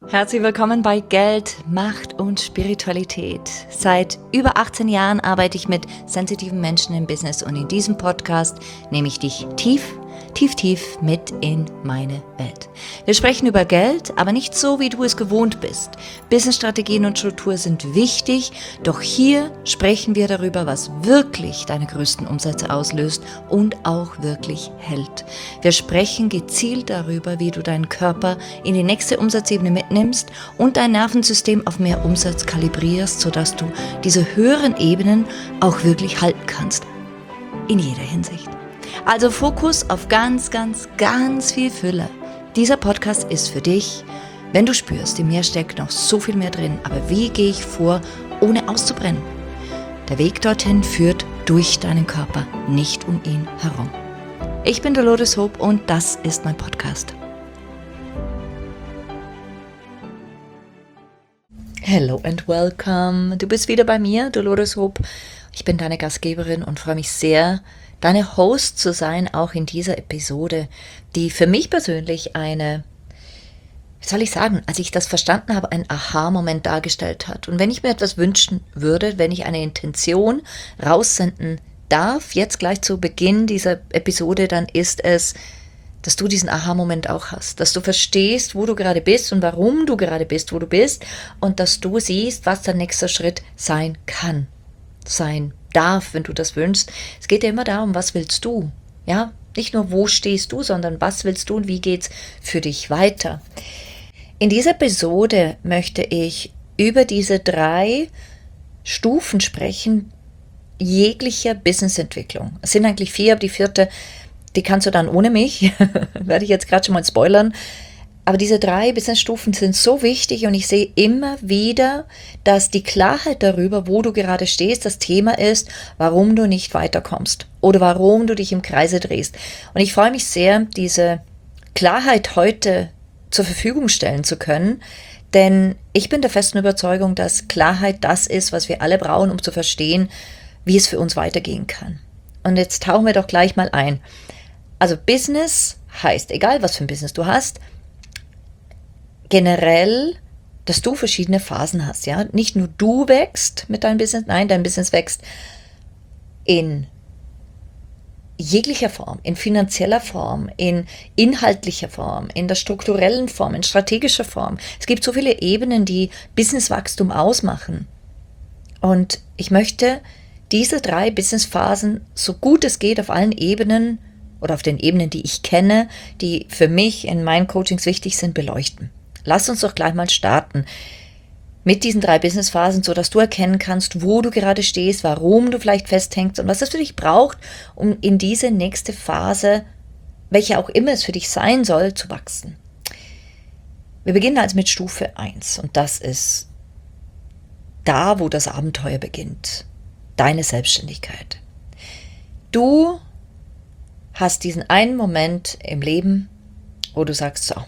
Herzlich willkommen bei Geld, Macht und Spiritualität. Seit über 18 Jahren arbeite ich mit sensitiven Menschen im Business und in diesem Podcast nehme ich dich tief mit in meine Welt. Wir sprechen über Geld, aber nicht so, wie du es gewohnt bist. Businessstrategien und Struktur sind wichtig, doch hier sprechen wir darüber, was wirklich deine größten Umsätze auslöst und auch wirklich hält. Wir sprechen gezielt darüber, wie du deinen Körper in die nächste Umsatzebene mitnimmst und dein Nervensystem auf mehr Umsatz kalibrierst, sodass du diese höheren Ebenen auch wirklich halten kannst. In jeder Hinsicht. Also Fokus auf ganz viel Fülle. Dieser Podcast ist für dich, wenn du spürst, in mir steckt noch so viel mehr drin, aber wie gehe ich vor, ohne auszubrennen? Der Weg dorthin führt durch deinen Körper, nicht um ihn herum. Ich bin Dolores Hope und das ist mein Podcast. Hello and welcome. Du bist wieder bei mir, Dolores Hope. Ich bin deine Gastgeberin und freue mich sehr, deine Host zu sein, auch in dieser Episode, die für mich persönlich als ich das verstanden habe, ein Aha-Moment dargestellt hat. Und wenn ich mir etwas wünschen würde, wenn ich eine Intention raussenden darf, jetzt gleich zu Beginn dieser Episode, dann ist es, dass du diesen Aha-Moment auch hast, dass du verstehst, wo du gerade bist und warum du gerade bist, wo du bist und dass du siehst, was der nächste Schritt sein kann, sein darf, wenn du das wünschst. Es geht ja immer darum, was willst du? Ja, nicht nur wo stehst du, sondern was willst du und wie geht's für dich weiter? In dieser Episode möchte ich über diese 3 Stufen sprechen, jeglicher Businessentwicklung. Es sind eigentlich 4, aber die 4., die kannst du dann ohne mich, werde ich jetzt gerade schon mal spoilern. Aber diese 3 Businessstufen sind so wichtig und ich sehe immer wieder, dass die Klarheit darüber, wo du gerade stehst, das Thema ist, warum du nicht weiterkommst oder warum du dich im Kreise drehst. Und ich freue mich sehr, diese Klarheit heute zur Verfügung stellen zu können, denn ich bin der festen Überzeugung, dass Klarheit das ist, was wir alle brauchen, um zu verstehen, wie es für uns weitergehen kann. Und jetzt tauchen wir doch gleich mal ein. Also Business heißt, egal was für ein Business du hast, generell, dass du verschiedene Phasen hast, ja. Nicht nur du wächst mit deinem Business, nein, dein Business wächst in jeglicher Form, in finanzieller Form, in inhaltlicher Form, in der strukturellen Form, in strategischer Form. Es gibt so viele Ebenen, die Businesswachstum ausmachen. Und ich möchte diese 3 Businessphasen, so gut es geht, auf allen Ebenen oder auf den Ebenen, die ich kenne, die für mich in meinen Coachings wichtig sind, beleuchten. Lass uns doch gleich mal starten mit diesen 3 Businessphasen, sodass du erkennen kannst, wo du gerade stehst, warum du vielleicht festhängst und was es für dich braucht, um in diese nächste Phase, welche auch immer es für dich sein soll, zu wachsen. Wir beginnen also mit Stufe 1 und das ist da, wo das Abenteuer beginnt. Deine Selbstständigkeit. Du hast diesen einen Moment im Leben, wo du sagst, so,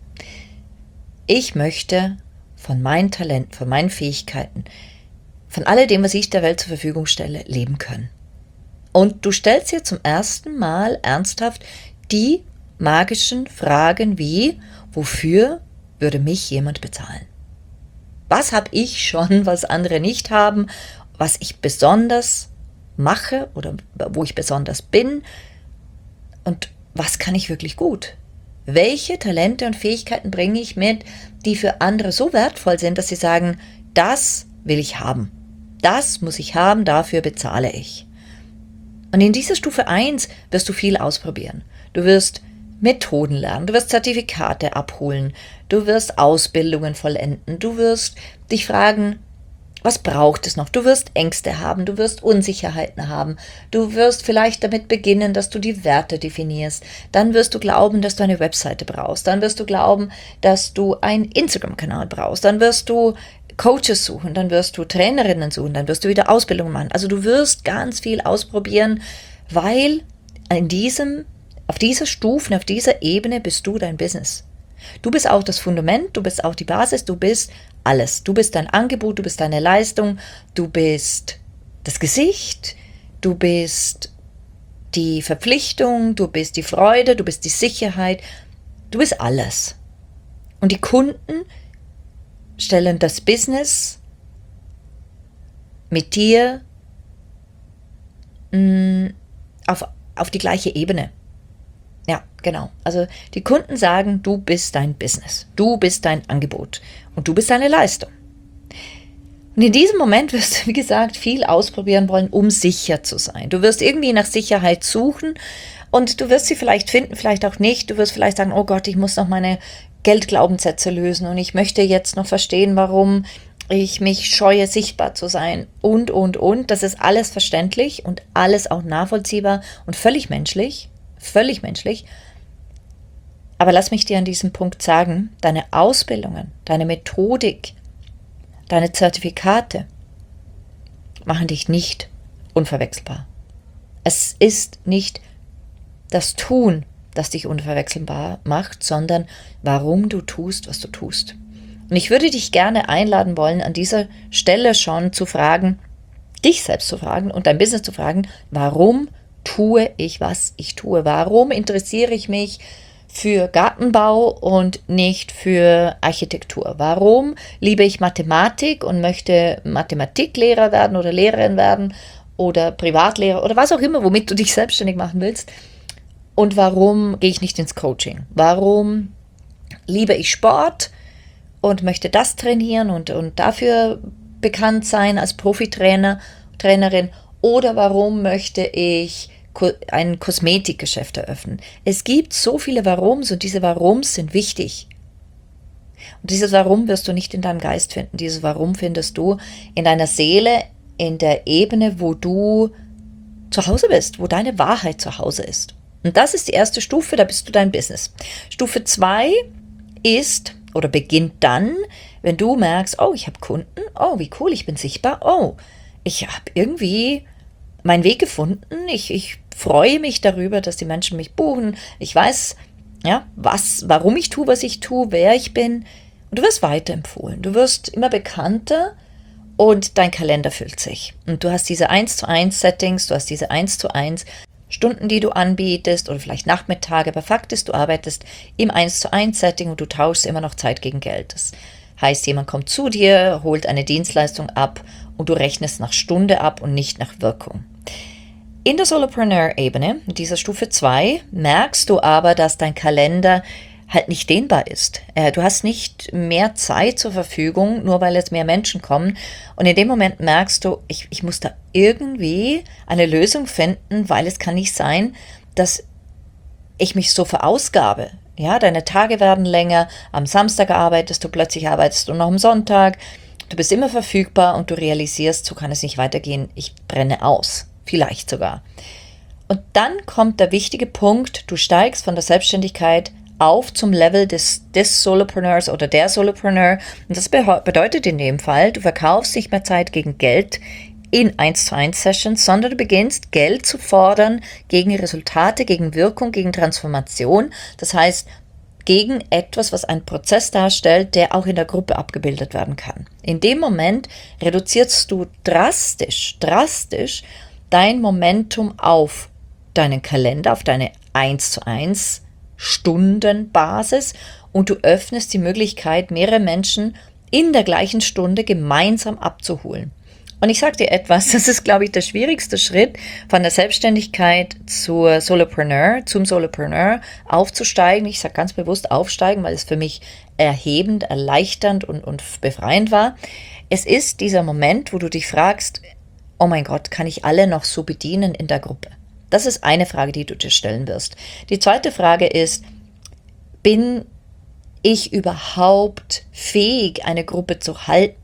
ich möchte von meinen Talenten, von meinen Fähigkeiten, von alledem, was ich der Welt zur Verfügung stelle, leben können. Und du stellst dir zum ersten Mal ernsthaft die magischen Fragen wie, wofür würde mich jemand bezahlen? Was habe ich schon, was andere nicht haben, was ich besonders mache oder wo ich besonders bin und was kann ich wirklich gut? Welche Talente und Fähigkeiten bringe ich mit, die für andere so wertvoll sind, dass sie sagen, das will ich haben. Das muss ich haben, dafür bezahle ich. Und in dieser Stufe 1 wirst du viel ausprobieren. Du wirst Methoden lernen, du wirst Zertifikate abholen, du wirst Ausbildungen vollenden, du wirst dich fragen, was braucht es noch? Du wirst Ängste haben, du wirst Unsicherheiten haben, du wirst vielleicht damit beginnen, dass du die Werte definierst, dann wirst du glauben, dass du eine Webseite brauchst, dann wirst du glauben, dass du einen Instagram-Kanal brauchst, dann wirst du Coaches suchen, dann wirst du Trainerinnen suchen, dann wirst du wieder Ausbildung machen. Also du wirst ganz viel ausprobieren, weil auf dieser Stufe, auf dieser Ebene bist du dein Business. Du bist auch das Fundament, du bist auch die Basis, du bist alles. Du bist dein Angebot, du bist deine Leistung, du bist das Gesicht, du bist die Verpflichtung, du bist die Freude, du bist die Sicherheit, du bist alles. Und die Kunden stellen das Business mit dir auf die gleiche Ebene. Ja, genau. Also die Kunden sagen, du bist dein Business, du bist dein Angebot und du bist deine Leistung. Und in diesem Moment wirst du, wie gesagt, viel ausprobieren wollen, um sicher zu sein. Du wirst irgendwie nach Sicherheit suchen und du wirst sie vielleicht finden, vielleicht auch nicht. Du wirst vielleicht sagen, oh Gott, ich muss noch meine Geldglaubenssätze lösen und ich möchte jetzt noch verstehen, warum ich mich scheue, sichtbar zu sein und. Das ist alles verständlich und alles auch nachvollziehbar und völlig menschlich. Völlig menschlich. Aber lass mich dir an diesem Punkt sagen, deine Ausbildungen, deine Methodik, deine Zertifikate machen dich nicht unverwechselbar. Es ist nicht das Tun, das dich unverwechselbar macht, sondern warum du tust, was du tust. Und ich würde dich gerne einladen wollen, an dieser Stelle schon zu fragen, dich selbst zu fragen und dein Business zu fragen, warum tue ich, was ich tue? Warum interessiere ich mich für Gartenbau und nicht für Architektur? Warum liebe ich Mathematik und möchte Mathematiklehrer werden oder Lehrerin werden oder Privatlehrer oder was auch immer, womit du dich selbstständig machen willst? Und warum gehe ich nicht ins Coaching? Warum liebe ich Sport und möchte das trainieren und dafür bekannt sein als Profitrainer, Trainerin? Oder warum möchte ich ein Kosmetikgeschäft eröffnen? Es gibt so viele Warums und diese Warums sind wichtig. Und dieses Warum wirst du nicht in deinem Geist finden. Dieses Warum findest du in deiner Seele, in der Ebene, wo du zu Hause bist, wo deine Wahrheit zu Hause ist. Und das ist die erste Stufe, da bist du dein Business. Stufe 2 ist oder beginnt dann, wenn du merkst, oh, ich habe Kunden, oh, wie cool, ich bin sichtbar, oh, ich habe irgendwie meinen Weg gefunden, ich freue mich darüber, dass die Menschen mich buchen, ich weiß, ja, warum ich tue, was ich tue, wer ich bin, und du wirst weiterempfohlen, du wirst immer bekannter und dein Kalender füllt sich. Und du hast diese 1:1 Settings, du hast diese 1:1 Stunden, die du anbietest oder vielleicht Nachmittage, aber Fakt ist, du arbeitest im 1:1 Setting und du tauschst immer noch Zeit gegen Geld. Das heißt, jemand kommt zu dir, holt eine Dienstleistung ab und du rechnest nach Stunde ab und nicht nach Wirkung. In der Solopreneur-Ebene, in dieser Stufe 2, merkst du aber, dass dein Kalender halt nicht dehnbar ist. Du hast nicht mehr Zeit zur Verfügung, nur weil jetzt mehr Menschen kommen. Und in dem Moment merkst du, ich muss da irgendwie eine Lösung finden, weil es kann nicht sein, dass ich mich so verausgabe. Ja, deine Tage werden länger, am Samstag arbeitest du, plötzlich arbeitest du noch am Sonntag. Du bist immer verfügbar und du realisierst, so kann es nicht weitergehen, ich brenne aus. Vielleicht sogar. Und dann kommt der wichtige Punkt, du steigst von der Selbstständigkeit auf zum Level des Solopreneurs oder der Solopreneur. Und das bedeutet in dem Fall, du verkaufst nicht mehr Zeit gegen Geld in 1:1 Sessions, sondern du beginnst Geld zu fordern gegen Resultate, gegen Wirkung, gegen Transformation. Das heißt, gegen etwas, was einen Prozess darstellt, der auch in der Gruppe abgebildet werden kann. In dem Moment reduzierst du drastisch dein Momentum auf deinen Kalender, auf deine 1:1 Stundenbasis und du öffnest die Möglichkeit, mehrere Menschen in der gleichen Stunde gemeinsam abzuholen. Und ich sage dir etwas, das ist, glaube ich, der schwierigste Schritt von der Selbstständigkeit zum Solopreneur aufzusteigen. Ich sage ganz bewusst aufsteigen, weil es für mich erhebend, erleichternd und befreiend war. Es ist dieser Moment, wo du dich fragst, oh mein Gott, kann ich alle noch so bedienen in der Gruppe? Das ist eine Frage, die du dir stellen wirst. Die zweite Frage ist, bin ich überhaupt fähig, eine Gruppe zu halten?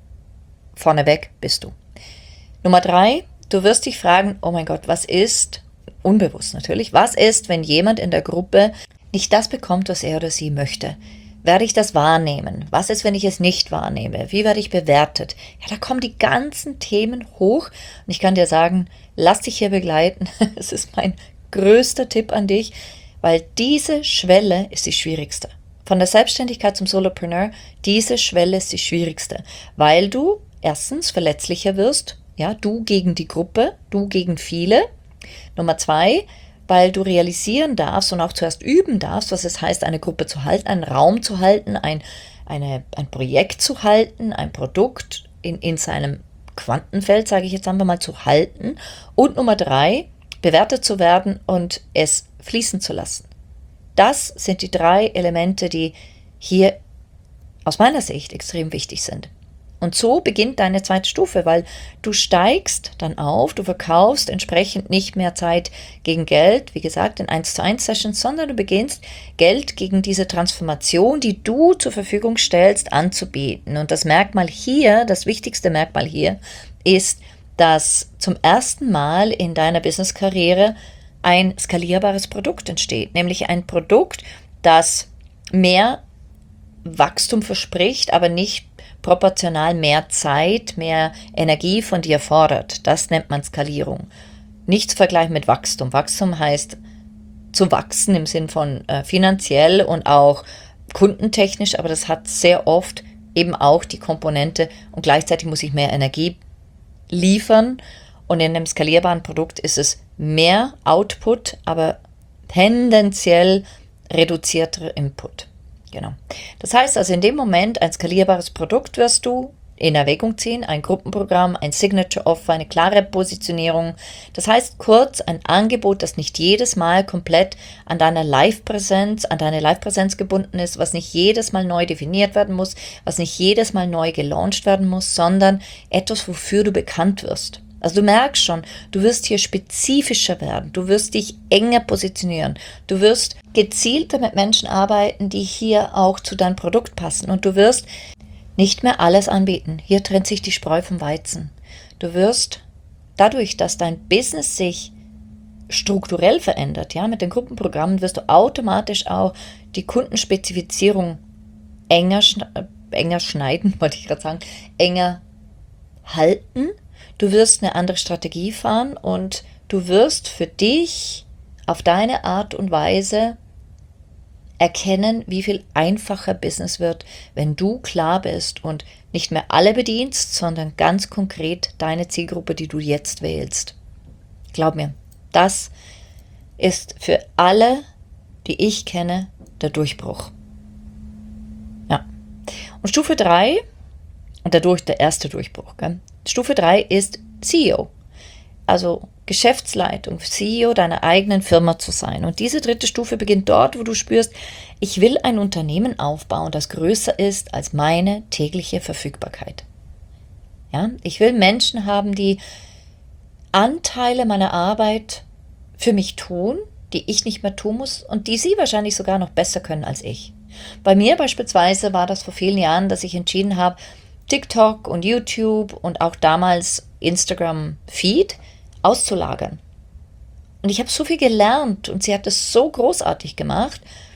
Vorneweg bist du. Nummer 3, du wirst dich fragen, oh mein Gott, was ist, unbewusst natürlich, was ist, wenn jemand in der Gruppe nicht das bekommt, was er oder sie möchte? Werde ich das wahrnehmen? Was ist, wenn ich es nicht wahrnehme? Wie werde ich bewertet? Ja, da kommen die ganzen Themen hoch. Und ich kann dir sagen, lass dich hier begleiten. Es ist mein größter Tipp an dich, weil diese Schwelle ist die schwierigste. Von der Selbstständigkeit zum Solopreneur, diese Schwelle ist die schwierigste, weil du erstens verletzlicher wirst, ja, du gegen die Gruppe, du gegen viele. Nummer 2, weil du realisieren darfst und auch zuerst üben darfst, was es heißt, eine Gruppe zu halten, einen Raum zu halten, ein Projekt zu halten, ein Produkt in seinem Quantenfeld, sage ich jetzt einfach mal, zu halten. Und Nummer 3, bewertet zu werden und es fließen zu lassen. Das sind die 3 Elemente, die hier aus meiner Sicht extrem wichtig sind. Und so beginnt deine zweite Stufe, weil du steigst dann auf, du verkaufst entsprechend nicht mehr Zeit gegen Geld, wie gesagt, in 1:1 Sessions, sondern du beginnst Geld gegen diese Transformation, die du zur Verfügung stellst, anzubieten. Und das Merkmal hier, das wichtigste Merkmal hier, ist, dass zum ersten Mal in deiner Business-Karriere ein skalierbares Produkt entsteht, nämlich ein Produkt, das mehr Wachstum verspricht, aber nicht proportional mehr Zeit, mehr Energie von dir fordert. Das nennt man Skalierung. Nicht zu vergleichen mit Wachstum. Wachstum heißt zu wachsen im Sinn von finanziell und auch kundentechnisch, aber das hat sehr oft eben auch die Komponente und gleichzeitig muss ich mehr Energie liefern und in einem skalierbaren Produkt ist es mehr Output, aber tendenziell reduzierter Input. Genau. Das heißt also, in dem Moment ein skalierbares Produkt wirst du in Erwägung ziehen, ein Gruppenprogramm, ein Signature-Offer, eine klare Positionierung. Das heißt kurz, ein Angebot, das nicht jedes Mal komplett an deine Live-Präsenz gebunden ist, was nicht jedes Mal neu definiert werden muss, was nicht jedes Mal neu gelauncht werden muss, sondern etwas, wofür du bekannt wirst. Also du merkst schon, du wirst hier spezifischer werden, du wirst dich enger positionieren, du wirst gezielter mit Menschen arbeiten, die hier auch zu deinem Produkt passen und du wirst nicht mehr alles anbieten. Hier trennt sich die Spreu vom Weizen. Du wirst dadurch, dass dein Business sich strukturell verändert, ja, mit den Gruppenprogrammen wirst du automatisch auch die Kundenspezifizierung enger schneiden, wollte ich gerade sagen, enger halten. Du wirst eine andere Strategie fahren und du wirst für dich auf deine Art und Weise erkennen, wie viel einfacher Business wird, wenn du klar bist und nicht mehr alle bedienst, sondern ganz konkret deine Zielgruppe, die du jetzt wählst. Glaub mir, das ist für alle, die ich kenne, der Durchbruch. Ja. Und Stufe 3, und dadurch der erste Durchbruch, gell? Stufe 3 ist CEO, also Geschäftsleitung, CEO deiner eigenen Firma zu sein. Und diese 3. Stufe beginnt dort, wo du spürst, ich will ein Unternehmen aufbauen, das größer ist als meine tägliche Verfügbarkeit. Ja, ich will Menschen haben, die Anteile meiner Arbeit für mich tun, die ich nicht mehr tun muss und die sie wahrscheinlich sogar noch besser können als ich. Bei mir beispielsweise war das vor vielen Jahren, dass ich entschieden habe, TikTok und YouTube und auch damals Instagram Feed auszulagern. Und ich habe so viel gelernt und sie hat es so großartig gemacht.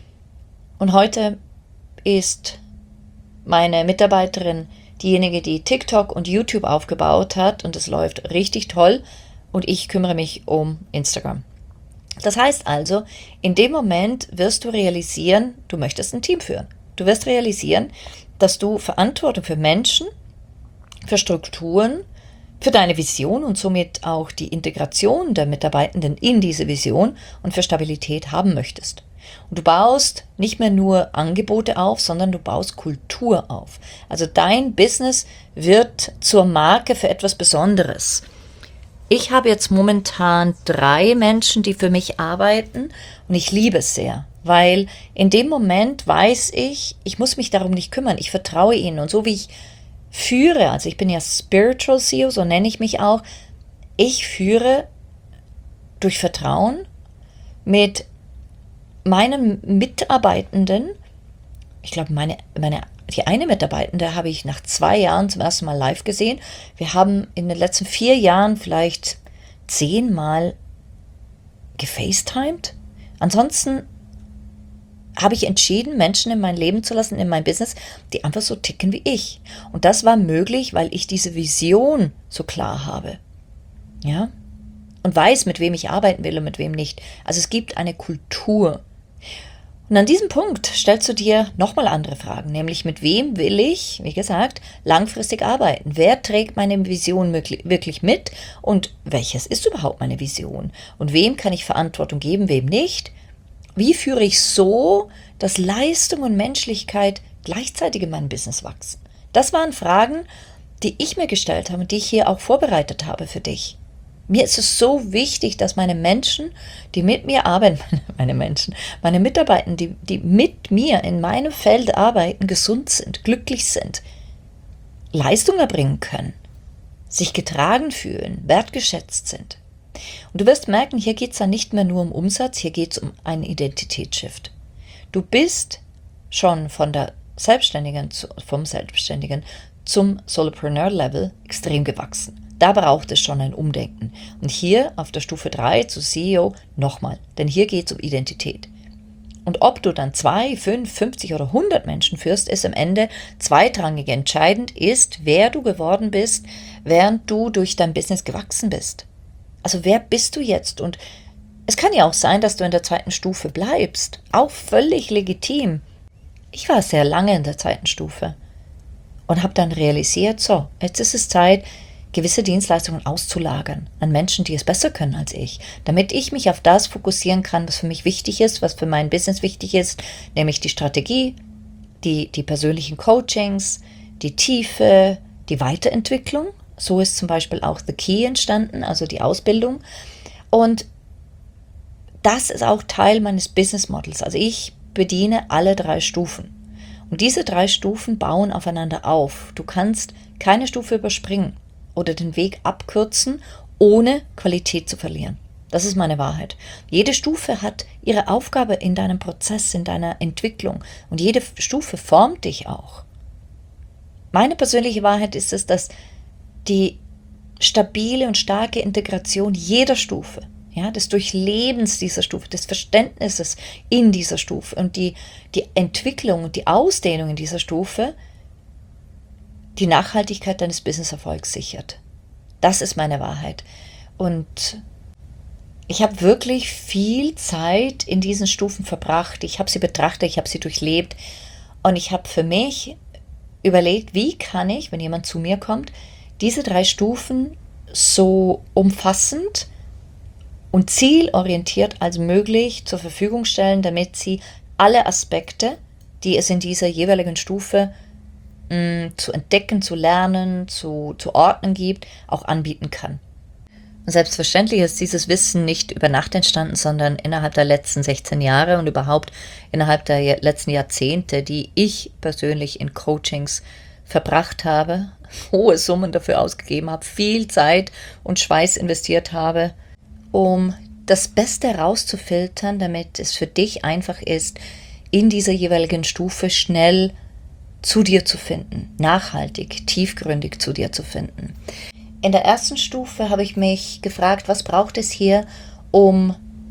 Und heute ist meine Mitarbeiterin diejenige, die TikTok und YouTube aufgebaut hat und es läuft richtig toll und ich kümmere mich um Instagram. Das heißt also, in dem Moment wirst du realisieren, du möchtest ein Team führen. Du wirst realisieren, dass du Verantwortung für Menschen, für Strukturen, für deine Vision und somit auch die Integration der Mitarbeitenden in diese Vision und für Stabilität haben möchtest. Und du baust nicht mehr nur Angebote auf, sondern du baust Kultur auf. Also dein Business wird zur Marke für etwas Besonderes. Ich habe jetzt momentan 3 Menschen, die für mich arbeiten und ich liebe es sehr, weil in dem Moment weiß ich, ich muss mich darum nicht kümmern, ich vertraue ihnen und so wie ich führe, also ich bin ja Spiritual CEO, so nenne ich mich auch, ich führe durch Vertrauen mit meinen Mitarbeitenden. Ich glaube, die eine Mitarbeitende habe ich nach 2 Jahren zum ersten Mal live gesehen. Wir haben in den letzten 4 Jahren vielleicht 10 Mal gefacetimed. Ansonsten habe ich entschieden, Menschen in mein Leben zu lassen, in mein Business, die einfach so ticken wie ich. Und das war möglich, weil ich diese Vision so klar habe. Ja? Und weiß, mit wem ich arbeiten will und mit wem nicht. Also es gibt eine Kultur. Und an diesem Punkt stellst du dir nochmal andere Fragen, nämlich mit wem will ich, wie gesagt, langfristig arbeiten? Wer trägt meine Vision wirklich mit und welches ist überhaupt meine Vision? Und wem kann ich Verantwortung geben, wem nicht? Wie führe ich so, dass Leistung und Menschlichkeit gleichzeitig in meinem Business wachsen? Das waren Fragen, die ich mir gestellt habe und die ich hier auch vorbereitet habe für dich. Mir ist es so wichtig, dass meine Menschen, die mit mir arbeiten, meine Mitarbeiter, die mit mir in meinem Feld arbeiten, gesund sind, glücklich sind, Leistung erbringen können, sich getragen fühlen, wertgeschätzt sind. Und du wirst merken, hier geht es dann nicht mehr nur um Umsatz, hier geht es um einen Identitätsshift. Du bist schon vom Selbstständigen zum Solopreneur-Level extrem gewachsen. Da braucht es schon ein Umdenken. Und hier auf der Stufe 3 zu CEO nochmal, denn hier geht es um Identität. Und ob du dann 2, 5, 50 oder 100 Menschen führst, ist am Ende zweitrangig. Entscheidend ist, wer du geworden bist, während du durch dein Business gewachsen bist. Also wer bist du jetzt? Und es kann ja auch sein, dass du in der 2. Stufe bleibst. Auch völlig legitim. Ich war sehr lange in der 2. Stufe und habe dann realisiert, so, jetzt ist es Zeit, gewisse Dienstleistungen auszulagern an Menschen, die es besser können als ich, damit ich mich auf das fokussieren kann, was für mich wichtig ist, was für mein Business wichtig ist, nämlich die Strategie, die persönlichen Coachings, die Tiefe, die Weiterentwicklung. So ist zum Beispiel auch The Key entstanden, also die Ausbildung. Und das ist auch Teil meines Business Models. Also ich bediene alle 3 Stufen. Und diese 3 Stufen bauen aufeinander auf. Du kannst keine Stufe überspringen oder den Weg abkürzen, ohne Qualität zu verlieren. Das ist meine Wahrheit. Jede Stufe hat ihre Aufgabe in deinem Prozess, in deiner Entwicklung. Und jede Stufe formt dich auch. Meine persönliche Wahrheit ist es, dass die stabile und starke Integration jeder Stufe, ja, des Durchlebens dieser Stufe, des Verständnisses in dieser Stufe und die Entwicklung und die Ausdehnung in dieser Stufe die Nachhaltigkeit deines Businesserfolgs sichert. Das ist meine Wahrheit. Und ich habe wirklich viel Zeit in diesen Stufen verbracht. Ich habe sie betrachtet, ich habe sie durchlebt und ich habe für mich überlegt, wie kann ich, wenn jemand zu mir kommt, diese 3 Stufen so umfassend und zielorientiert als möglich zur Verfügung stellen, damit sie alle Aspekte, die es in dieser jeweiligen Stufe zu entdecken, zu lernen, zu ordnen gibt, auch anbieten kann. Selbstverständlich ist dieses Wissen nicht über Nacht entstanden, sondern innerhalb der letzten 16 Jahre und überhaupt innerhalb der letzten Jahrzehnte, die ich persönlich in Coachings verbracht habe, hohe Summen dafür ausgegeben habe, viel Zeit und Schweiß investiert habe, um das Beste herauszufiltern, damit es für dich einfach ist, in dieser jeweiligen Stufe schnell zu dir zu finden, nachhaltig, tiefgründig zu dir zu finden. In der 1. Stufe habe ich mich gefragt, was braucht es hier, um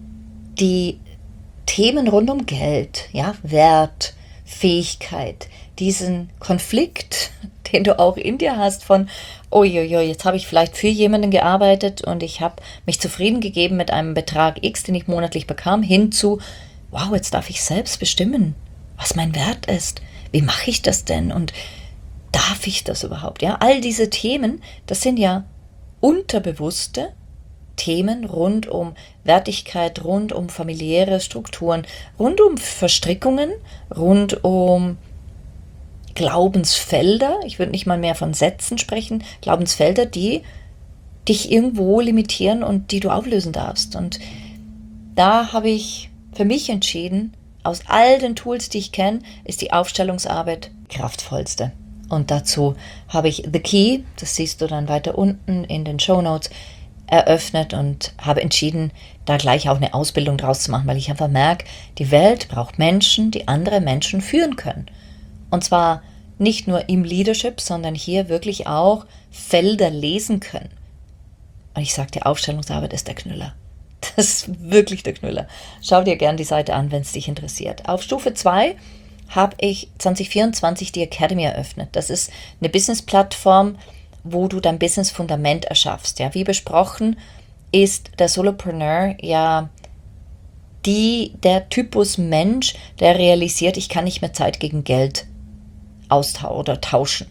die Themen rund um Geld, ja, Wert, Fähigkeit, diesen Konflikt, den du auch in dir hast von, uiuiui, jetzt habe ich vielleicht für jemanden gearbeitet und ich habe mich zufrieden gegeben mit einem Betrag X, den ich monatlich bekam, hin zu, wow, jetzt darf ich selbst bestimmen, was mein Wert ist. Wie mache ich das denn? Und darf ich das überhaupt? Ja, all diese Themen, das sind ja unterbewusste Themen rund um Wertigkeit, rund um familiäre Strukturen, rund um Verstrickungen, rund um Glaubensfelder. Ich würde nicht mal mehr von Sätzen sprechen. Glaubensfelder, die dich irgendwo limitieren und die du auflösen darfst. Und da habe ich für mich entschieden, aus all den Tools, die ich kenne, ist die Aufstellungsarbeit kraftvollste. Und dazu habe ich The Key, das siehst du dann weiter unten in den Shownotes, eröffnet und habe entschieden, da gleich auch eine Ausbildung draus zu machen, weil ich einfach merke, die Welt braucht Menschen, die andere Menschen führen können. Und zwar nicht nur im Leadership, sondern hier wirklich auch Felder lesen können. Und ich sage, die Aufstellungsarbeit ist der Knüller. Das ist wirklich der Knüller. Schau dir gerne die Seite an, wenn es dich interessiert. Auf Stufe 2 habe ich 2024 die Academy eröffnet. Das ist eine Business-Plattform, wo du dein Business-Fundament erschaffst. Ja, wie besprochen ist der Solopreneur ja der Typus Mensch, der realisiert, ich kann nicht mehr Zeit gegen Geld tauschen.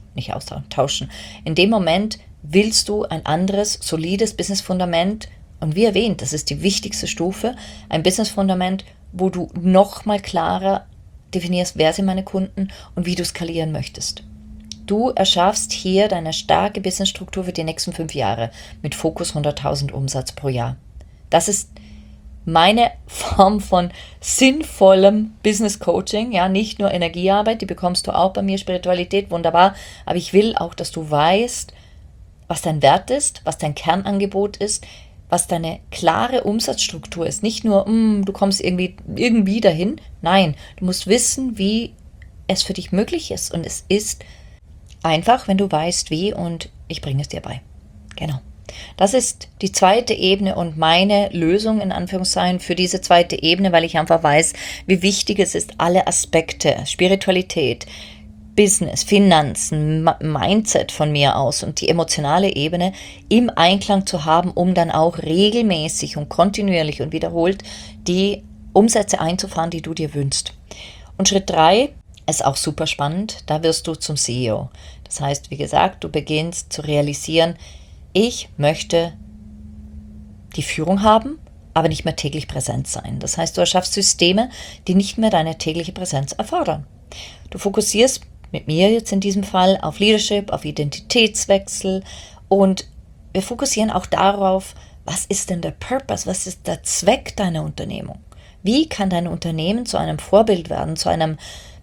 In dem Moment willst du ein anderes, solides Business-Fundament. Und wie erwähnt, das ist die wichtigste Stufe, ein Business-Fundament, wo du noch mal klarer definierst, wer sind meine Kunden und wie du skalieren möchtest. Du erschaffst hier deine starke Businessstruktur für die nächsten 5 Jahre mit Fokus 100.000 Umsatz pro Jahr. Das ist meine Form von sinnvollem Business Coaching, ja, nicht nur Energiearbeit, die bekommst du auch bei mir, Spiritualität, wunderbar, aber ich will auch, dass du weißt, was dein Wert ist, was dein Kernangebot ist, was deine klare Umsatzstruktur ist. Nicht nur, du kommst irgendwie dahin, nein, du musst wissen, wie es für dich möglich ist und es ist einfach, wenn du weißt, wie, und ich bringe es dir bei. Genau. Das ist die zweite Ebene und meine Lösung in Anführungszeichen für diese zweite Ebene, weil ich einfach weiß, wie wichtig es ist, alle Aspekte, Spiritualität, Business, Finanzen, Mindset von mir aus und die emotionale Ebene im Einklang zu haben, um dann auch regelmäßig und kontinuierlich und wiederholt die Umsätze einzufahren, die du dir wünschst. Und Schritt 3 ist auch super spannend, da wirst du zum CEO. Das heißt, wie gesagt, du beginnst zu realisieren, ich möchte die Führung haben, aber nicht mehr täglich präsent sein. Das heißt, du erschaffst Systeme, die nicht mehr deine tägliche Präsenz erfordern. Du fokussierst mit mir jetzt in diesem Fall auf Leadership, auf Identitätswechsel und wir fokussieren auch darauf, was ist denn der Purpose, was ist der Zweck deiner Unternehmung? Wie kann dein Unternehmen zu einem Vorbild werden, zu einem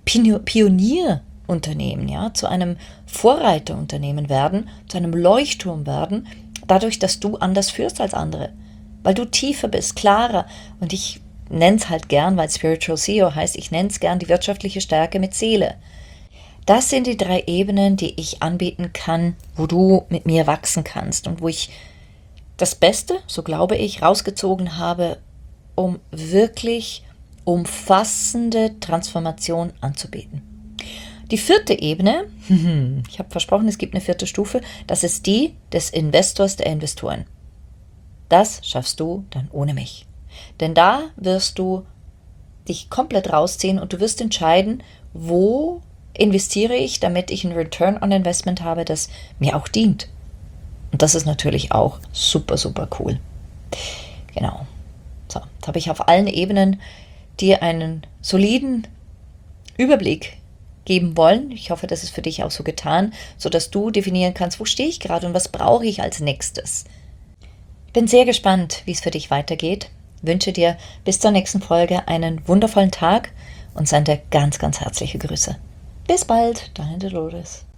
Pionierunternehmen, ja, zu einem Vorreiterunternehmen werden, zu einem Leuchtturm werden, dadurch, dass du anders führst als andere, weil du tiefer bist, klarer und ich nenne es halt gern, weil Spiritual CEO heißt, ich nenne es gern die wirtschaftliche Stärke mit Seele. Das sind die 3 Ebenen, die ich anbieten kann, wo du mit mir wachsen kannst und wo ich das Beste, so glaube ich, rausgezogen habe, um wirklich umfassende Transformation anzubieten. Die 4. Ebene, ich habe versprochen, es gibt eine 4. Stufe, das ist die des Investors, der Investoren. Das schaffst du dann ohne mich. Denn da wirst du dich komplett rausziehen und du wirst entscheiden, wo investiere ich, damit ich einen Return on Investment habe, das mir auch dient. Und das ist natürlich auch super, super cool. Genau. So, jetzt habe ich auf allen Ebenen dir einen soliden Überblick geben wollen. Ich hoffe, das ist für dich auch so getan, sodass du definieren kannst, wo stehe ich gerade und was brauche ich als nächstes. Ich bin sehr gespannt, wie es für dich weitergeht. Ich wünsche dir bis zur nächsten Folge einen wundervollen Tag und sende ganz, ganz herzliche Grüße. Bis bald, deine Dolores.